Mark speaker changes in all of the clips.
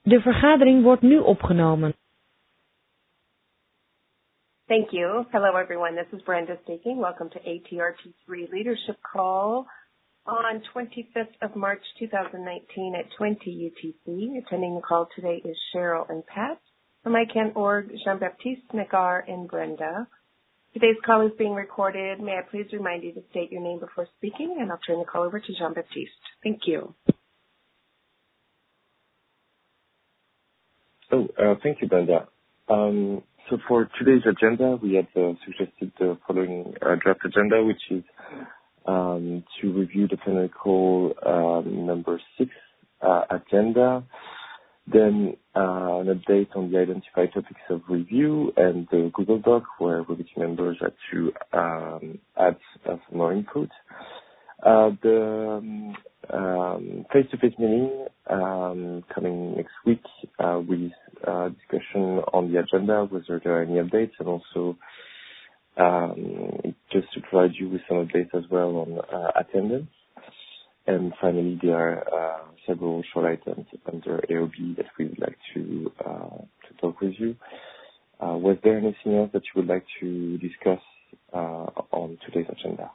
Speaker 1: De vergadering wordt nu opgenomen.
Speaker 2: Thank you. Hello, everyone. This is Brenda speaking. Welcome to ATRT3 Leadership Call on 25th of March 2019 at 20 UTC. Attending the call today is Cheryl and Pat from ICANN.org, Jean-Baptiste, Nagar, and Brenda. Today's call is being recorded. May I please remind you to state your name before speaking, and I'll turn the call over to Jean-Baptiste. Thank you.
Speaker 3: Thank you, Brenda. So for today's agenda, we had suggested the following draft agenda, which is to review the plenary call number 6 agenda, then an update on the identified topics of review and the Google Doc where committee members had to add some more input. The face-to-face meeting coming next week with discussion on the agenda, whether there are any updates, and also just to provide you with some updates as well on attendance. And finally, there are several short items under AOB that we would like to talk with you. Was there anything else that you would like to discuss on today's agenda?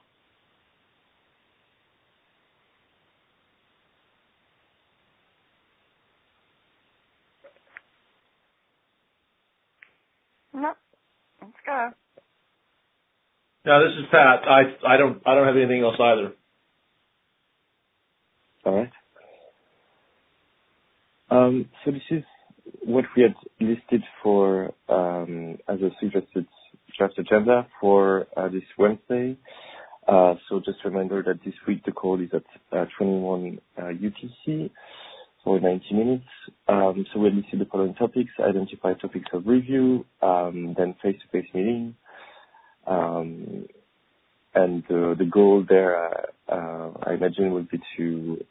Speaker 4: No, let's go.
Speaker 5: No, this is Pat. I don't have anything else either.
Speaker 3: All right. So this is what we had listed for as a suggested draft agenda for this Wednesday. So just a reminder that this week the call is at 21 UTC for 90 minutes. So we listed the following topics: identify topics of review, then face-to-face meeting. And the goal there, I imagine, would be to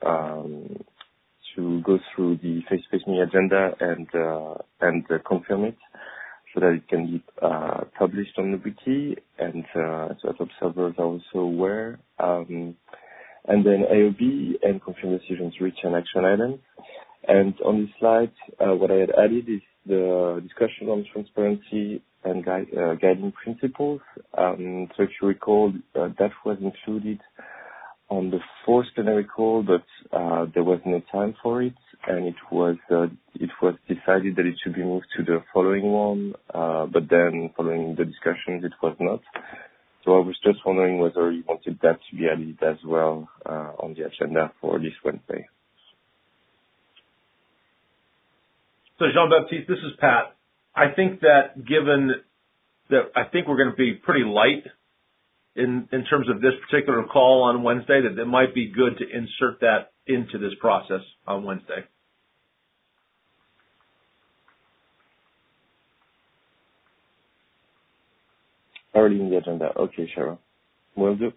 Speaker 3: go through the face-to-face meeting agenda and confirm it so that it can be published on the wiki, and so that observers are also aware. And then AOB and confirm decisions reached and action items. And on this slide, what I had added is the discussion on transparency and guiding principles. So if you recall, that was included on the fourth plenary call, but there was no time for it, and it was decided that it should be moved to the following one, but then following the discussions, it was not. So I was just wondering whether you wanted that to be added as well on the agenda for this Wednesday.
Speaker 5: So Jean-Baptiste, this is Pat. I think that given that I think we're going to be pretty light in terms of this particular call on Wednesday, that it might be good to insert that into this process on Wednesday.
Speaker 3: Already in the agenda. Okay, Cheryl. Will do.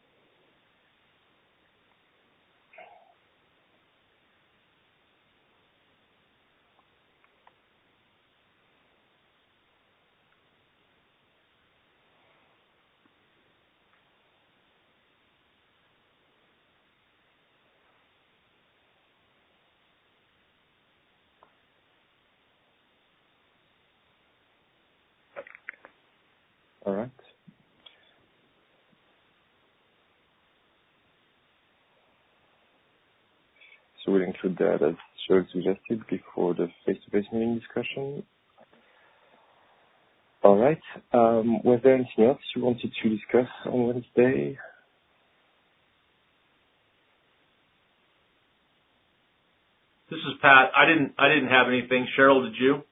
Speaker 3: All right. So we'll include that as Cheryl suggested before the face-to-face meeting discussion. All right. Was there anything else you wanted to discuss on Wednesday?
Speaker 5: This is Pat. I didn't have anything. Cheryl, did you?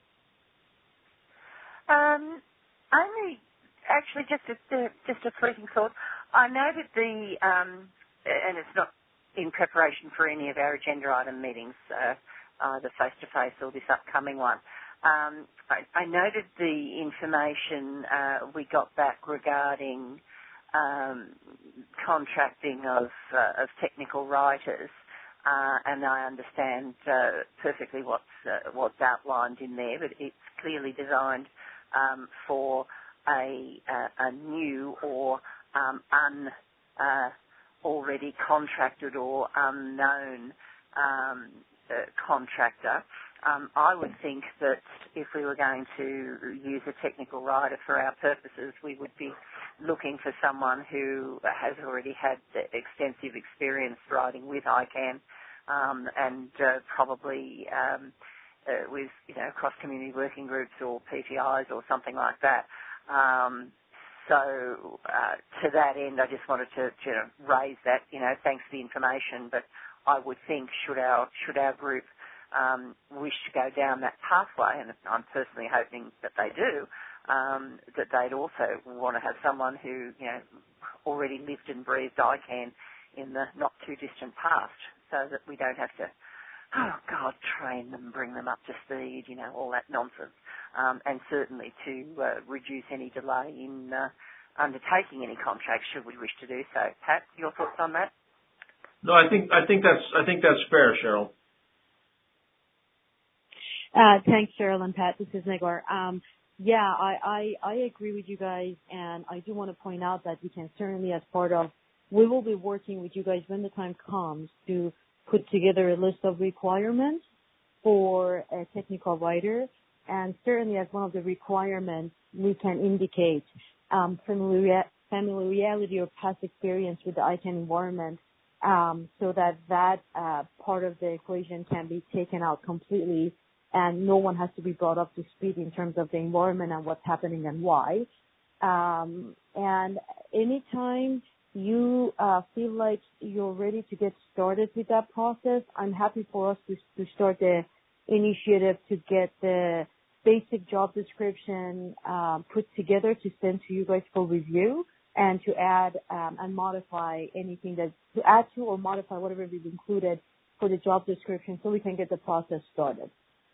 Speaker 4: Only actually just a fleeting thought. I noted and it's not in preparation for any of our agenda item meetings, either face-to-face or this upcoming one. I noted the information we got back regarding contracting of technical writers, and I understand perfectly what's outlined in there, but it's clearly designed for a new or already contracted or unknown contractor. I would think that if we were going to use a technical writer for our purposes, we would be looking for someone who has already had extensive experience writing with ICANN and probably with, cross-community working groups or PTIs or something like that. So to that end, I just wanted to raise that, thanks for the information, but I would think should our group wish to go down that pathway, and I'm personally hoping that they do, that they'd also want to have someone who, already lived and breathed ICANN in the not too distant past, so that we don't have to, train them, bring them up to speed, all that nonsense, and certainly to reduce any delay in undertaking any contracts should we wish to do so. Pat, your thoughts on that?
Speaker 5: No, I think that's fair, Cheryl.
Speaker 1: Thanks, Cheryl and Pat. This is Negar. I agree with you guys, and I do want to point out that we can certainly, we will be working with you guys when the time comes to put together a list of requirements for a technical writer, and certainly as one of the requirements, we can indicate familiarity or past experience with the ICANN environment, so that part of the equation can be taken out completely, and no one has to be brought up to speed in terms of the environment and what's happening and why. And anytime you feel like you're ready to get started with that process, I'm happy for us to start the initiative to get the basic job description put together to send to you guys for review, and to add and modify anything to add to or modify whatever we've included for the job description, so we can get the process started.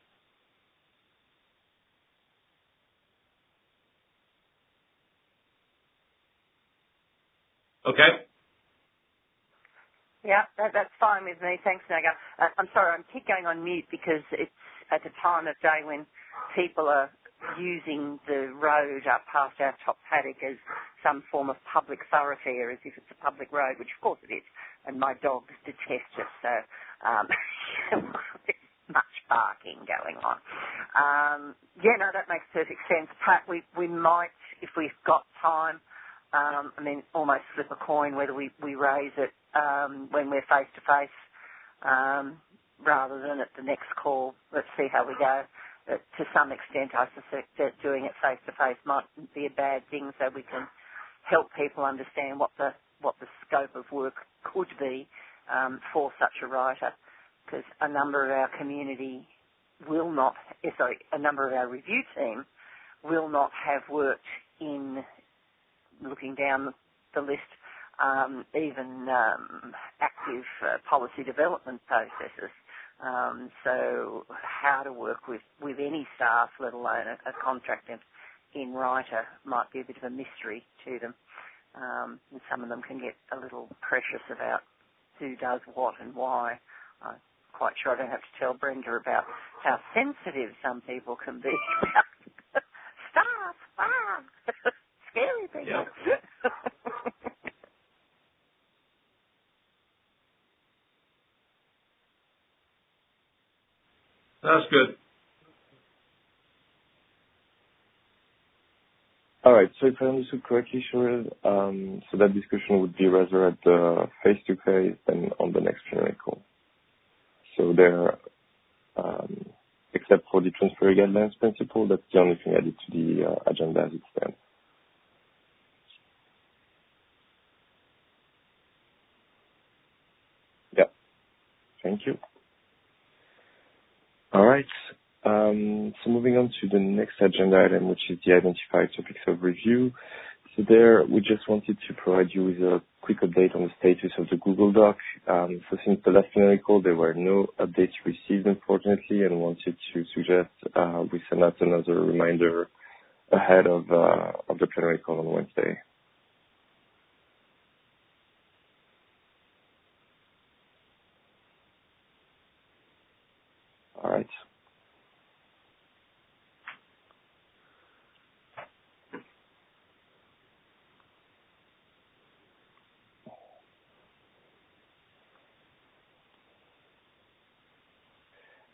Speaker 5: Okay.
Speaker 4: Yeah, that's fine with me. Thanks, Naga. I'm sorry, I keep going on mute because it's at the time of day when people are using the road up past our top paddock as some form of public thoroughfare, as if it's a public road, which of course it is, and my dogs detest it, so there's much barking going on. That makes perfect sense. Pat, we might, if we've got time, almost flip a coin whether we raise it when we're face-to-face rather than at the next call. Let's see how we go. To some extent, I suspect that doing it face-to-face might be a bad thing, so we can help people understand what the scope of work could be for such a writer, because a number of our community will not, a number of our review team will not have worked in looking down the list, even active policy development processes. So how to work with any staff, let alone a contractor in writer, might be a bit of a mystery to them. And some of them can get a little precious about who does what and why. I'm quite sure I don't have to tell Brenda about how sensitive some people can be about staff. Scary people.
Speaker 5: Yeah. That's good.
Speaker 3: All right. So if I understood correctly, Cheryl, so that discussion would be rather at the face-to-face than on the next plenary call. So there, except for the transfer guidelines principle, that's the only thing added to the agenda as it stands. Yeah. Thank you. All right. So moving on to the next agenda item, which is the identified topics of review. So there, we just wanted to provide you with a quick update on the status of the Google Doc. So since the last plenary call, there were no updates received, unfortunately, and wanted to suggest we send out another reminder ahead of the plenary call on Wednesday. All right.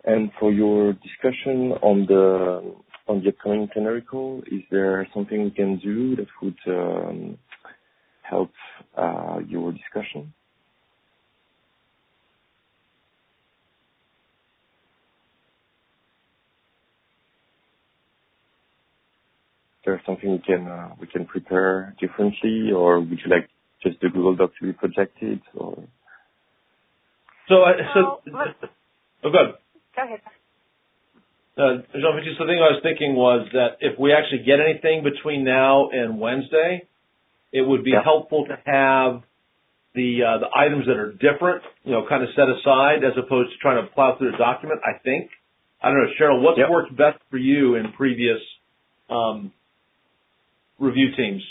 Speaker 3: And for your discussion on the upcoming plenary call, is there something we can do that would help your discussion? Is there something we can prepare differently, or would you like just the Google Doc to be projected? Or
Speaker 5: go ahead.
Speaker 4: Go ahead.
Speaker 5: Jean-Baptiste, the thing I was thinking was that if we actually get anything between now and Wednesday, it would be helpful to have the items that are different, kind of set aside as opposed to trying to plow through the document, I think. I don't know, Cheryl, what's worked best for you in previous review teams?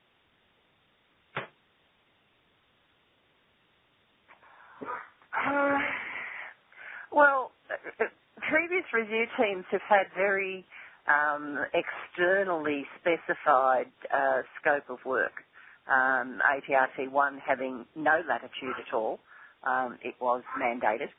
Speaker 4: Well, previous review teams have had very externally specified scope of work. ATRT 1 having no latitude at all. It was mandated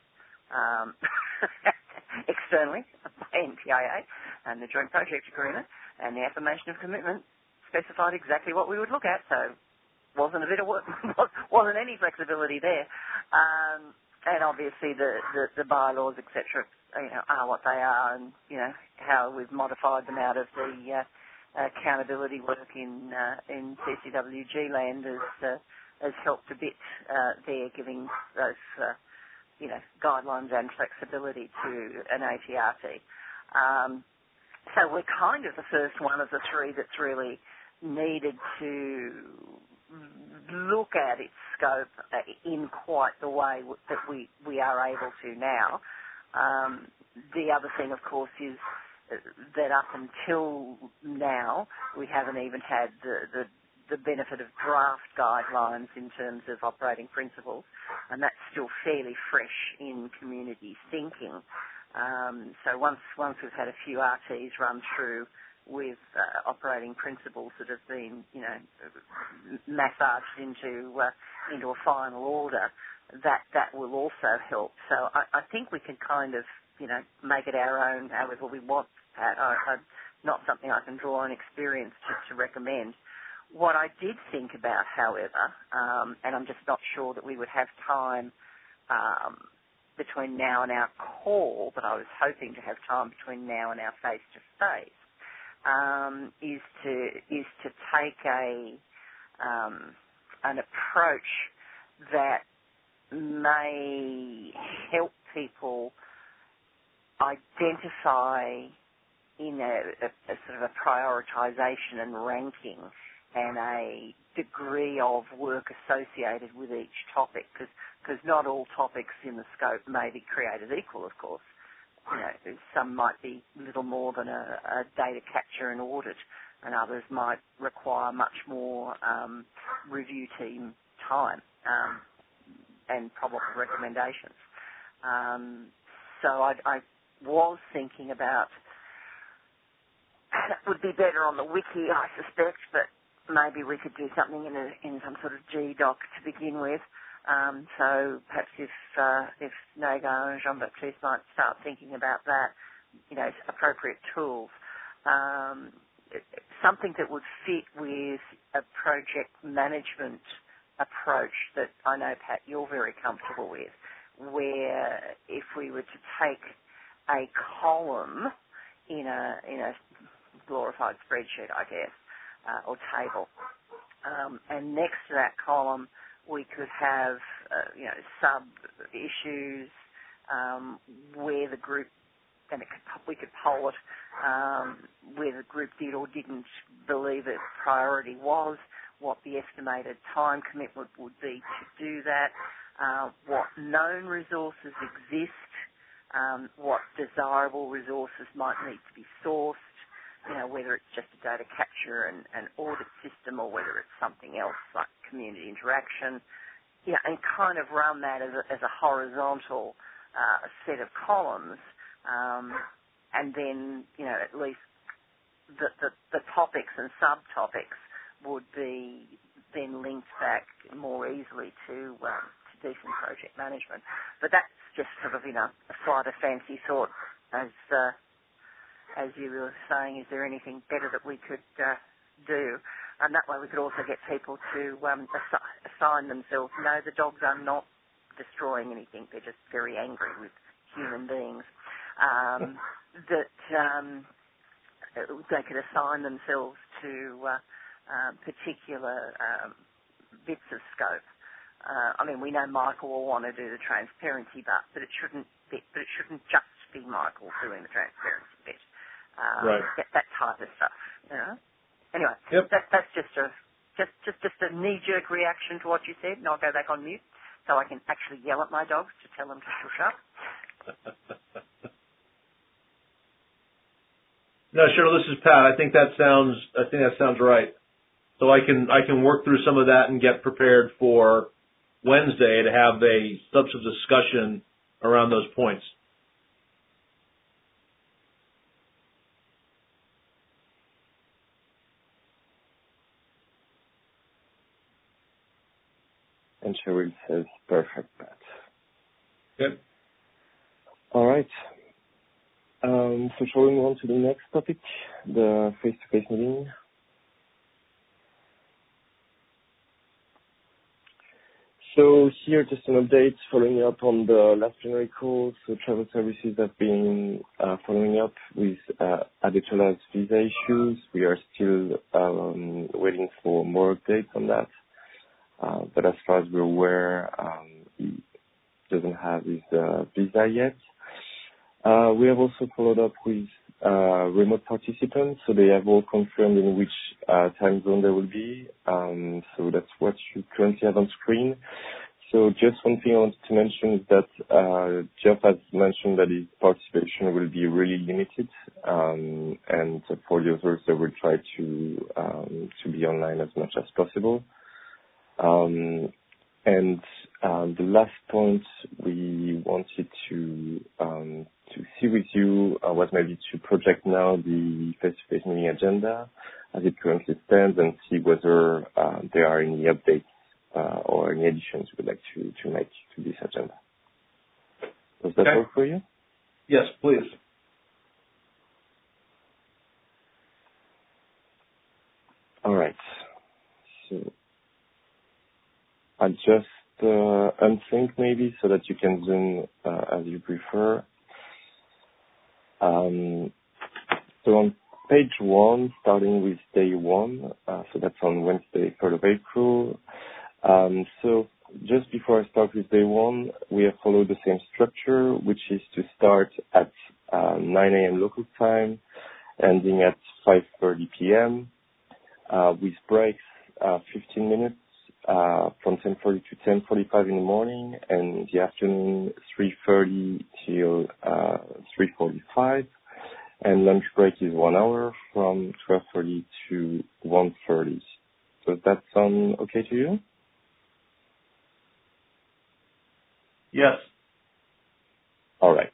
Speaker 4: externally by NPIA and the Joint Project Agreement, and the affirmation of commitment specified exactly what we would look at, so wasn't a bit of work, wasn't any flexibility there. And obviously the bylaws, etc., are what they are, and how we've modified them out of the accountability work in CCWG land has helped a bit there, giving those guidelines and flexibility to an ATRT. So we're kind of the first one of the three that's really needed to look at its scope in quite the way that we are able to now. The other thing, of course, is that up until now, we haven't even had the benefit of draft guidelines in terms of operating principles, and that's still fairly fresh in community thinking. So once we've had a few RTs run through with operating principles that have been, massaged into a final order, that will also help. So I think we can kind of, make it our own however we want. Not something I can draw on experience to recommend. What I did think about, however, and I'm just not sure that we would have time between now and our call, but I was hoping to have time between now and our face-to-face, is to take an approach that may help people identify in a sort of a prioritisation and ranking and a degree of work associated with each topic, because not all topics in the scope may be created equal, of course. Some might be little more than a data capture and audit, and others might require much more review team time and probable recommendations. So I was thinking about that would be better on the wiki, I suspect, but maybe we could do something in some sort of GDoc to begin with. So perhaps if Nagar and Jean-Baptiste might start thinking about that, appropriate tools. Something that would fit with a project management approach that I know, Pat, you're very comfortable with, where if we were to take a column in a glorified spreadsheet, I guess, or table, and next to that column we could have, sub-issues where the group, and we could poll it, where the group did or didn't believe its priority was, what the estimated time commitment would be to do that, what known resources exist, what desirable resources might need to be sourced, whether it's just a data capture and audit system or whether it's something else like community interaction, and kind of run that as a horizontal set of columns, and then, at least the topics and subtopics would be then linked back more easily to decent project management. But that's just sort of, a slight of fancy thought, as you were saying, is there anything better that we could do? And that way we could also get people to assign themselves, no, the dogs are not destroying anything, they're just very angry with human beings. That they could assign themselves to particular bits of scope. We know Michael will want to do the transparency but it shouldn't just be Michael doing the transparency bit.
Speaker 5: Right.
Speaker 4: That type of stuff. Anyway,
Speaker 5: yep.
Speaker 4: That's just a knee-jerk reaction to what you said, and I'll go back on mute so I can actually yell at my dogs to tell them to shush up.
Speaker 5: No, Cheryl, this is Pat. I think that sounds right. So I can work through some of that and get prepared for Wednesday to have a substantive discussion around those points.
Speaker 3: And Cheryl says, perfect, Pat.
Speaker 5: Good.
Speaker 3: All right. So shall we move on to the next topic, the face-to-face meeting? So here, just an update following up on the last January call. So travel services have been following up with Adetola's visa issues. We are still waiting for more updates on that. But as far as we're aware, he doesn't have his visa yet. We have also followed up with remote participants, so they have all confirmed in which time zone they will be. So that's what you currently have on screen. So just one thing I wanted to mention is that Jeff has mentioned that his participation will be really limited, and for the others, they will try to be online as much as possible. And the last point we wanted to see with you was maybe to project now the face-to-face meeting agenda as it currently stands and see whether there are any updates or any additions we would like to make to this agenda. Does that work for you?
Speaker 5: Yes, please.
Speaker 3: All right. So I'll just unsync maybe so that you can zoom as you prefer. So on page 1, starting with day 1, so that's on Wednesday, 3rd of April. So just before I start with day 1, we have followed the same structure, which is to start at 9 a.m. local time, ending at 5:30 p.m. With breaks 15 minutes. From 10:40 to 10:45 in the morning, and in the afternoon 3:30 till 3:45, and lunch break is 1 hour from 12:30 to 1:30. Does that sound okay to you?
Speaker 5: Yes.
Speaker 3: All right.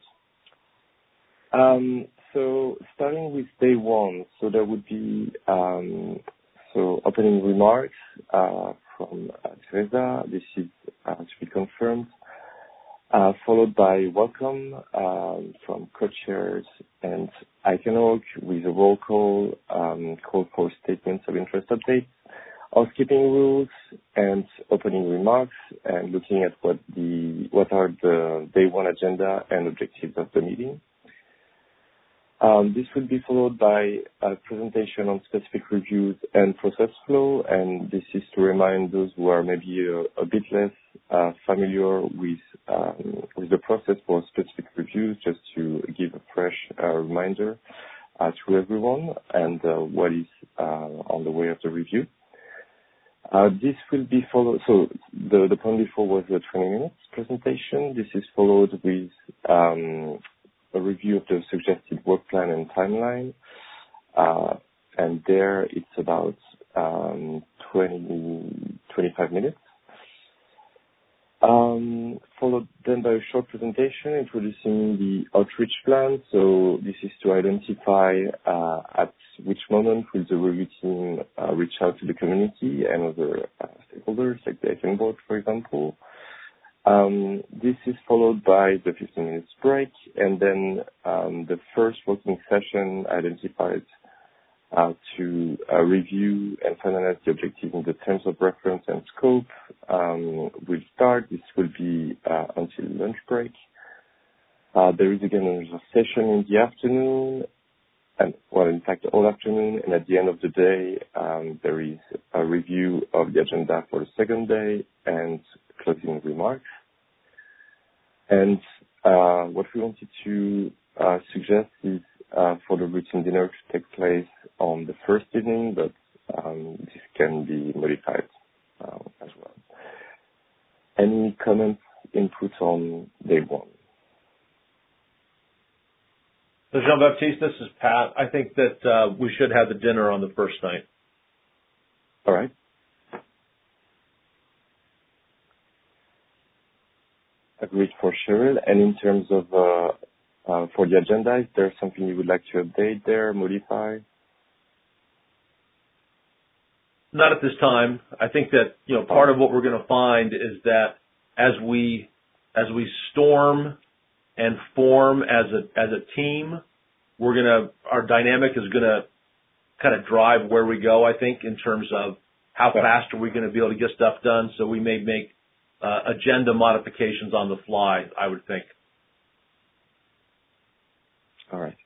Speaker 3: So starting with day 1, so there would be opening remarks from Teresa. This is to be confirmed, followed by welcome from co-chairs and Iconhawk with a roll call for statements of interest updates, housekeeping rules, and opening remarks, and looking at what are the day 1 agenda and objectives of the meeting. This will be followed by a presentation on specific reviews and process flow, and this is to remind those who are maybe a bit less familiar with the process for specific reviews, just to give a fresh reminder to everyone and what is on the way of the review. This will be followed, so the point before was a 20 minutes presentation. This is followed with a review of the suggested work plan and timeline, and there it's about 25 minutes. Followed then by a short presentation introducing the outreach plan. So this is to identify at which moment will the review team reach out to the community and other stakeholders like the ICANN board, for example. This is followed by the 15 minutes break, and then the first working session identified to review and finalize the objectives in the terms of reference and scope will start. This will be until lunch break. There is again another session in the afternoon, in fact, all afternoon, and at the end of the day, there is a review of the agenda for the second day and closing remarks. And what we wanted to suggest is for the routine dinner to take place on the first evening, but this can be modified as well. Any comments, inputs on day one?
Speaker 5: So Jean-Baptiste, this is Pat. I think that we should have the dinner on the first night.
Speaker 3: All right. Agreed for Cheryl. And in terms of for the agenda, is there something you would like to update there, modify?
Speaker 5: Not at this time. I think that part of what we're going to find is that as we storm and form as a team, our dynamic is gonna kind of drive where we go. I think in terms of how fast are we going to be able to get stuff done. So we may make agenda modifications on the fly, I would think.
Speaker 3: All right.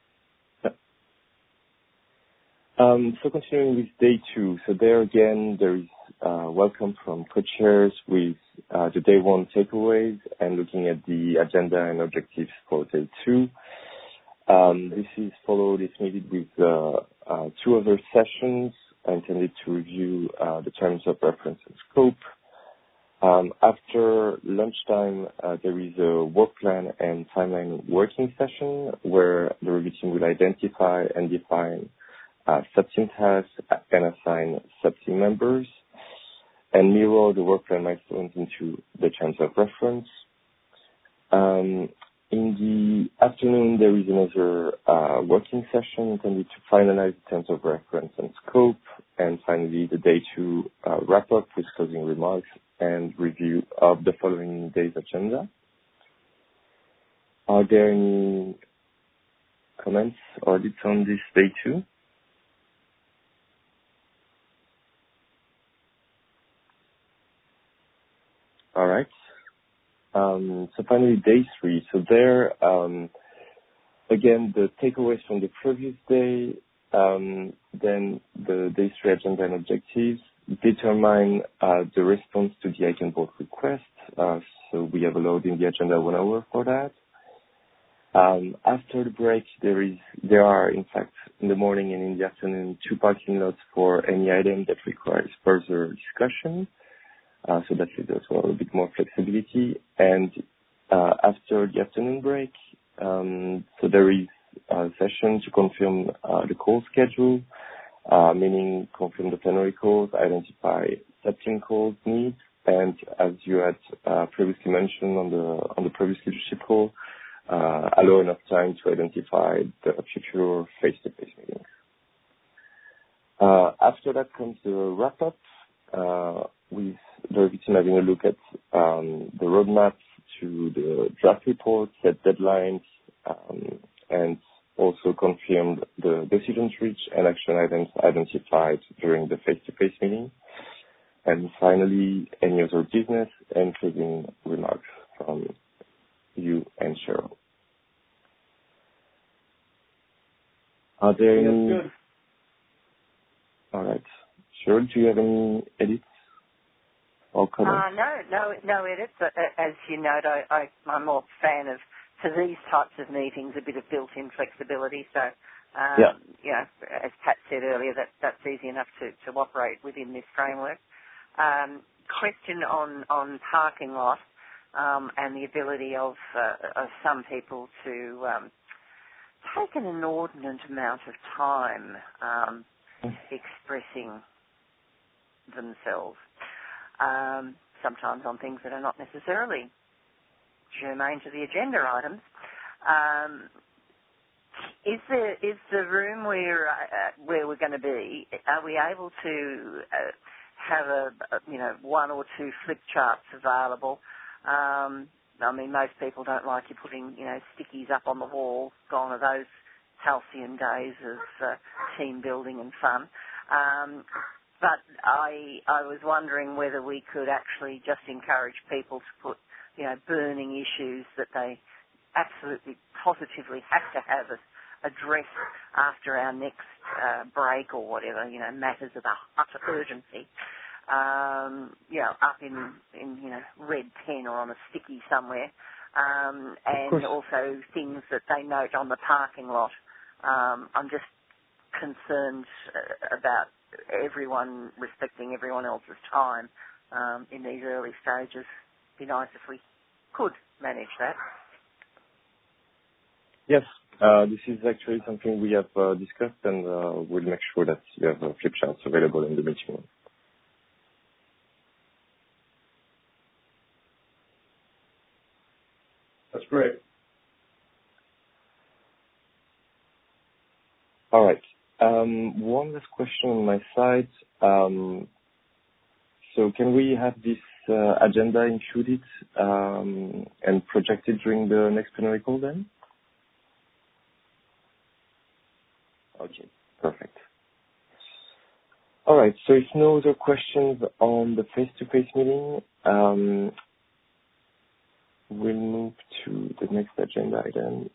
Speaker 3: So continuing with day two. So there again, there is welcome from co-chairs with the day one takeaways and looking at the agenda and objectives for day two. This is followed, if needed, with two other sessions intended to review the terms of reference and scope. After lunchtime, there is a work plan and timeline working session where the review team will identify and define sub-team tasks and assign sub-team members and mirror the work plan milestones into the terms of reference. In the afternoon, there is another working session intended to finalize the terms of reference and scope, and finally the day two wrap-up with closing remarks and review of the following day's agenda. Are there any comments or edits on this day two? All right. So finally, day three. So there, again, the takeaways from the previous day, then the day three agenda and objectives, determine the response to the ICANN board request. So we have allowed in the agenda 1 hour for that. After the break, there are, in fact, in the morning and in the afternoon, 2 parking lots for any item that requires further discussion. So that leaves us a bit more flexibility. And after the afternoon break, so there is a session to confirm the call schedule, meaning confirm the plenary calls, identify sub-team calls needs, and as you had previously mentioned on the previous leadership call, allow enough time to identify the future face-to-face meetings. After that comes the wrap-up, with the review team having a look at the roadmap to the draft report, set deadlines, and also confirmed the decisions reached and action items identified during the face-to-face meeting. And finally, any other business and closing remarks from you and Cheryl. Are there any? Good. All right. Cheryl, do you have any edits?
Speaker 4: No edits. As you note, I'm more a fan of, for these types of meetings, a bit of built-in flexibility. So, as Pat said earlier, that's easy enough to operate within this framework. Question on parking lot and the ability of some people to take an inordinate amount of time expressing themselves. Sometimes on things that are not necessarily germane to the agenda items. Is the room where we're going to be? Are we able to have 1 or 2 flip charts available I mean, most people don't like you putting, stickies up on the wall. Gone are those halcyon days of team building and fun. But I was wondering whether we could actually just encourage people to put, burning issues that they absolutely positively have to have addressed after our next break or whatever, matters of utter urgency, up in red pen or on a sticky somewhere, and also things that they note on the parking lot. I'm just concerned about everyone respecting everyone else's time in these early stages. It'd be nice if we could manage that.
Speaker 3: Yes, this is actually something we have discussed, and we'll make sure that you have flip charts available in the meeting room.
Speaker 5: That's great.
Speaker 3: All right. One last question on my side. So can we have this agenda included and projected during the next plenary call then? Okay, perfect. All right, so if no other questions on the face-to-face meeting, we'll move to the next agenda item.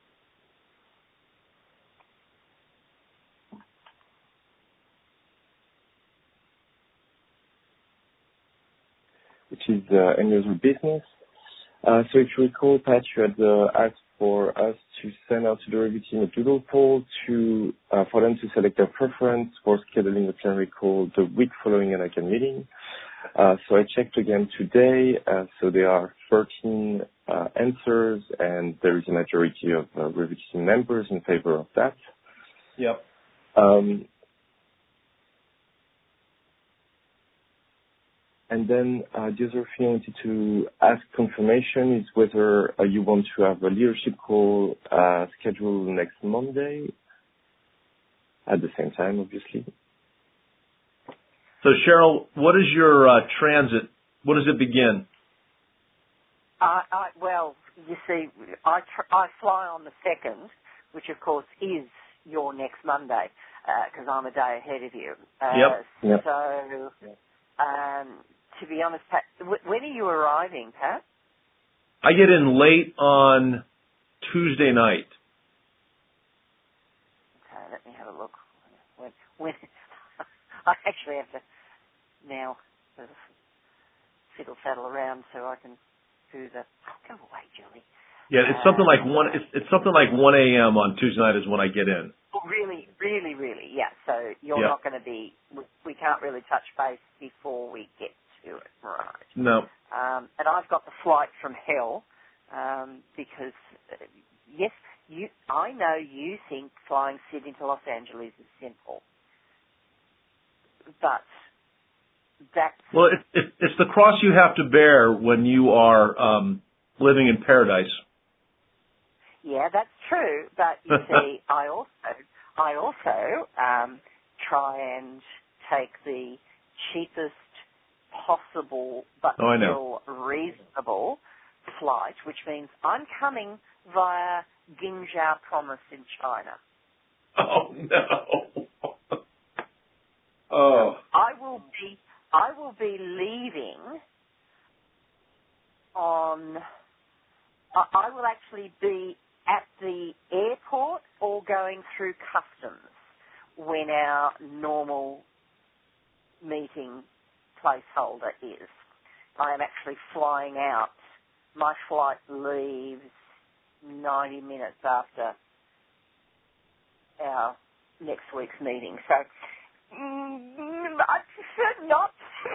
Speaker 3: Which is any other business. So if you recall, Pat, you had asked for us to send out to the review team a doodle poll for them to select their preference for scheduling the plenary call the week following an ICANN meeting. So I checked again today. So there are 13 answers, and there is a majority of review team members in favor of that.
Speaker 5: Yep.
Speaker 3: And then the other thing I wanted to ask confirmation is whether you want to have a leadership call scheduled next Monday at the same time, obviously.
Speaker 5: So, Cheryl, what is your transit? What does it begin?
Speaker 4: Well, you see, I fly on the 2nd, which, of course, is your next Monday, because I'm a day ahead of you.
Speaker 3: Yep.
Speaker 4: So... to be honest, Pat, when are you arriving, Pat?
Speaker 5: I get in late on Tuesday night.
Speaker 4: Okay, let me have a look. When I actually have to now sort of fiddle-faddle around so I can do the... Go away, Julie.
Speaker 5: Yeah, it's something like 1. It's something like 1 a.m. on Tuesday night is when I get in.
Speaker 4: Really, yeah. So you're not going to be. We can't really touch base before we get to it, right?
Speaker 5: No.
Speaker 4: And I've got the flight from hell because yes, I know you think flying Sydney to Los Angeles is simple, but that's
Speaker 5: it's the cross you have to bear when you are living in paradise.
Speaker 4: Yeah, that's true. But you see, I also try and take the cheapest possible but still reasonable flight, which means I'm coming via Qingzhou Province in China.
Speaker 5: Oh no! Oh.
Speaker 4: I will be leaving on. I will actually be at the airport or going through customs when our normal meeting placeholder is. I am actually flying out. My flight leaves 90 minutes after our next week's meeting. So I prefer not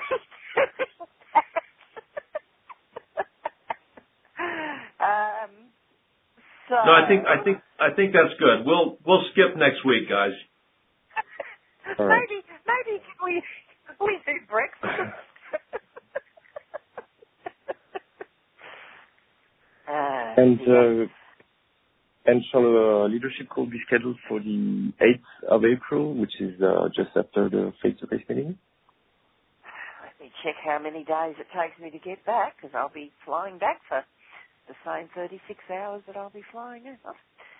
Speaker 4: So,
Speaker 5: no, I think that's good. We'll skip next week, guys.
Speaker 3: Right.
Speaker 4: Maybe we do breakfast.
Speaker 3: And shall a leadership call be scheduled for the 8th of April, which is just after the face-to-face meeting?
Speaker 4: Let me check how many days it takes me to get back, because I'll be flying back for the same 36 hours that I'll be flying out.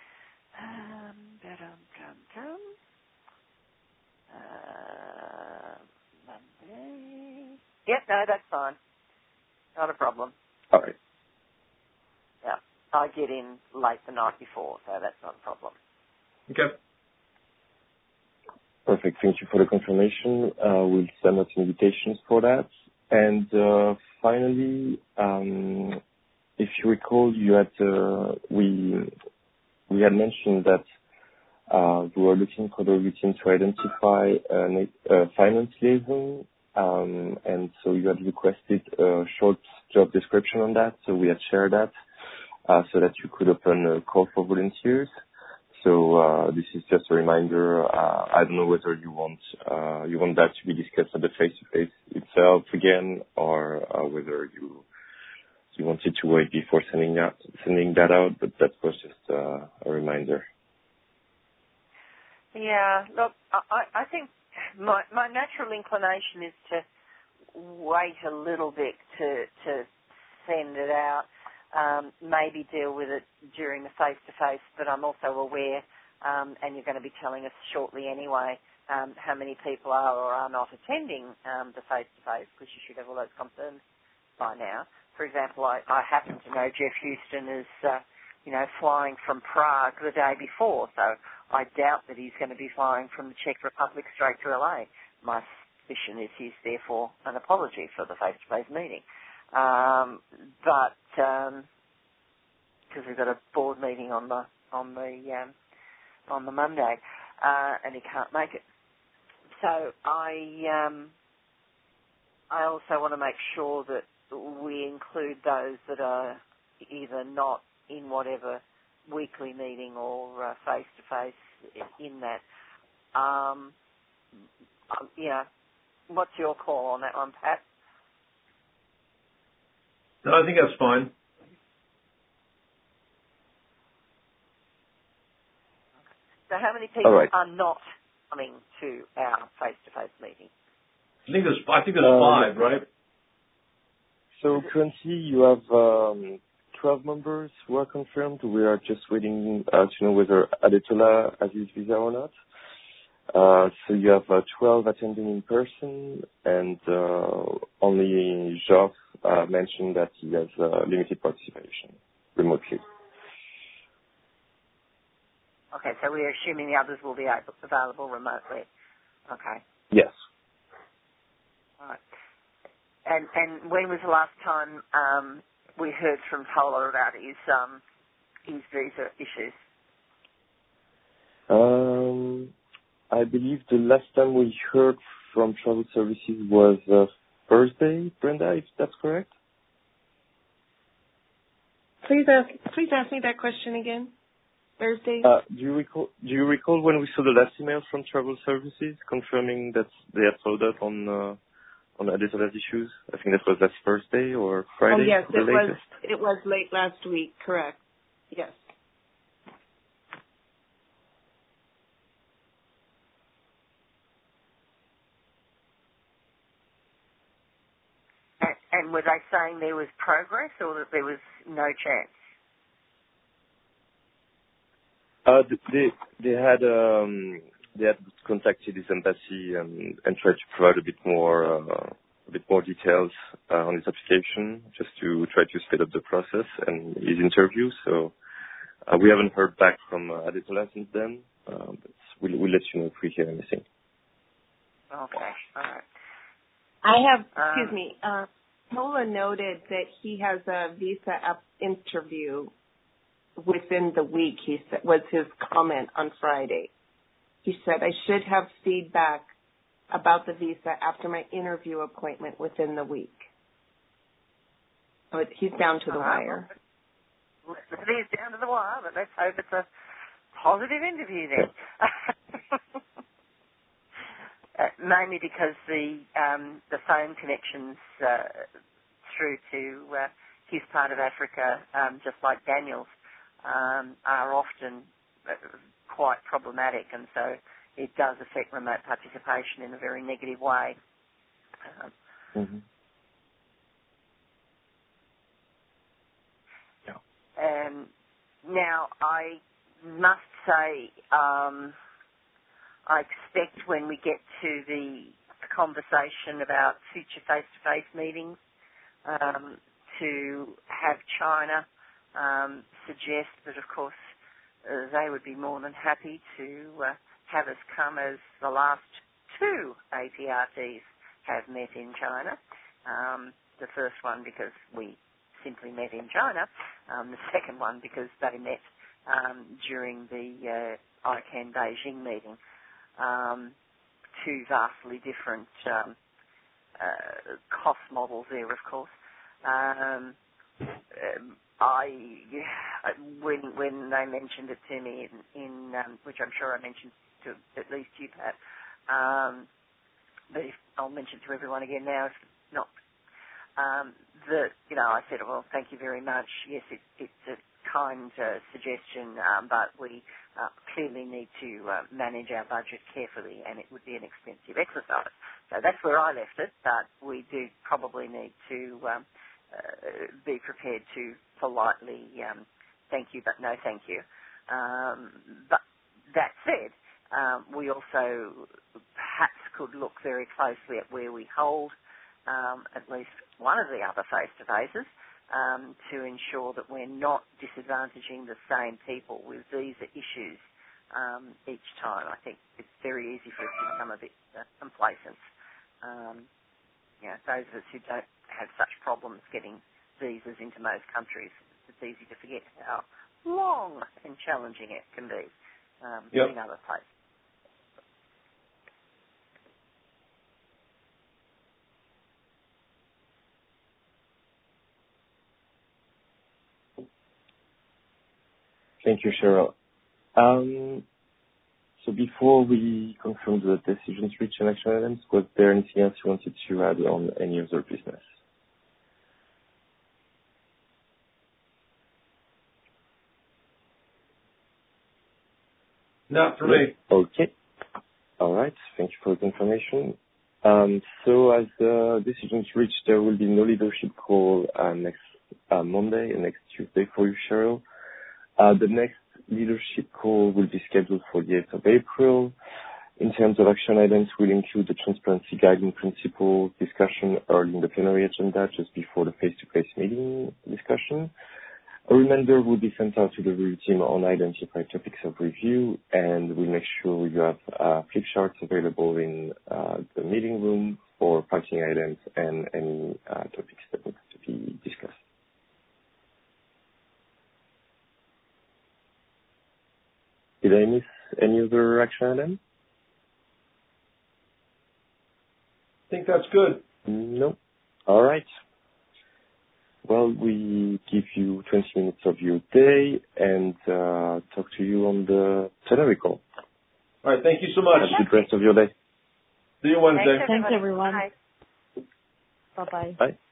Speaker 4: Monday. Yep, no, that's fine. Not a problem.
Speaker 3: All right.
Speaker 4: Yeah, I get in late the night before, so that's not a problem.
Speaker 5: Okay.
Speaker 3: Perfect. Thank you for the confirmation. We'll send out invitations for that. And finally, if you recall, you had we had mentioned that we were looking for the routine to identify a finance liaison, and so you had requested a short job description on that. So we had shared that so that you could open a call for volunteers. So this is just a reminder. I don't know whether you want that to be discussed at the face-to-face itself again, or whether you wanted to wait before sending that out. But that was just a reminder.
Speaker 4: Yeah, look, I think my natural inclination is to wait a little bit to send it out. Maybe deal with it during the face-to-face, but I'm also aware, and you're going to be telling us shortly anyway, how many people are or are not attending the face-to-face, because you should have all those confirmed by now. For example, I happen to know Jeff Houston is, flying from Prague the day before, so I doubt that he's going to be flying from the Czech Republic straight to LA. My suspicion is he's there for an apology for the face-to-face meeting. But because we've got a board meeting on the Monday, and he can't make it. So I also want to make sure that we include those that are either not in whatever weekly meeting or face to face in that. What's your call on that one, Pat?
Speaker 5: No, I think that's fine.
Speaker 4: So how many people are not coming to our face-to-face meeting?
Speaker 5: I think there's 5, right?
Speaker 3: So currently you have 12 members who are confirmed. We are just waiting to know whether Adetola has his visa or not. So you have 12 attending in person, and only Geoff mentioned that he has limited participation remotely.
Speaker 4: Okay, so we're assuming the others will be available remotely. Okay.
Speaker 3: Yes.
Speaker 4: All right. And when was the last time we heard from Tola about his visa issues?
Speaker 3: I believe the last time we heard from Travel Services was Thursday, Brenda, if that's correct.
Speaker 2: Please ask me that question again. Thursday.
Speaker 3: Do you recall when we saw the last email from Travel Services confirming that they had followed up on Adetola's issues? I think that was last Thursday or Friday.
Speaker 2: Oh yes,
Speaker 3: latest.
Speaker 2: It was late last week. Correct. Yes.
Speaker 4: And were they saying there was progress or that there was no chance?
Speaker 3: They had contacted his embassy and tried to provide a bit more details on his application, just to try to speed up the process and his interview. So we haven't heard back from Adetola since then. But we'll let you know if we hear anything.
Speaker 4: Okay, all right.
Speaker 2: I have, excuse me, Tola noted that he has a visa interview within the week, was his comment on Friday. He said, I should have feedback about the visa after my interview appointment within the week. So he's down to the wire.
Speaker 4: He's down to the wire, but let's hope it's a positive interview then. Mainly because the phone connections through to his part of Africa, just like Daniel's, are often quite problematic, and so it does affect remote participation in a very negative way. Now, I must say, I expect when we get to the conversation about future face-to-face meetings, to have China suggest that, of course, they would be more than happy to have us come as the last two APRTs have met in China. The first one because we simply met in China. The second one because they met during the ICANN Beijing meeting. Two vastly different cost models there, of course. When they mentioned it to me in which I'm sure I mentioned to at least you, Pat, but I'll mention it to everyone again now if not. I said, well, thank you very much. Yes, it's a kind suggestion, but we clearly need to manage our budget carefully, and it would be an expensive exercise. So that's where I left it, but we do probably need to be prepared to politely thank you, but no thank you. But that said, we also perhaps could look very closely at where we hold at least one of the other face-to-faces to ensure that we're not disadvantaging the same people with visa issues each time. I think it's very easy for us to become a bit complacent. Those of us who don't have such problems getting visas into most countries, it's easy to forget how long and challenging it can be in other places.
Speaker 3: Thank you, Cheryl. So before we confirm the decisions reached and action items, was there anything else you wanted to add on any other business?
Speaker 5: Not for me.
Speaker 3: Okay. All right. Thank you for the information. So as the decisions reached, there will be no leadership call next Monday and next Tuesday for you, Cheryl. The next leadership call will be scheduled for the 8th of April. In terms of action items, we'll include the transparency guiding principles discussion early in the plenary agenda just before the face-to-face meeting discussion. A reminder will be sent out to the review team on identified topics of review, and we'll make sure you have flip charts available in the meeting room for pricing items and any topics that need to be discussed. Did I miss any other action item?
Speaker 5: I think that's good.
Speaker 3: No. All right. Well, we give you 20 minutes of your day and talk to you on the plenary call.
Speaker 5: All right. Thank you so much.
Speaker 3: Have a good rest of your day.
Speaker 5: See you Wednesday.
Speaker 1: Thanks, everyone.
Speaker 4: Bye.
Speaker 1: Bye-bye.
Speaker 3: Bye.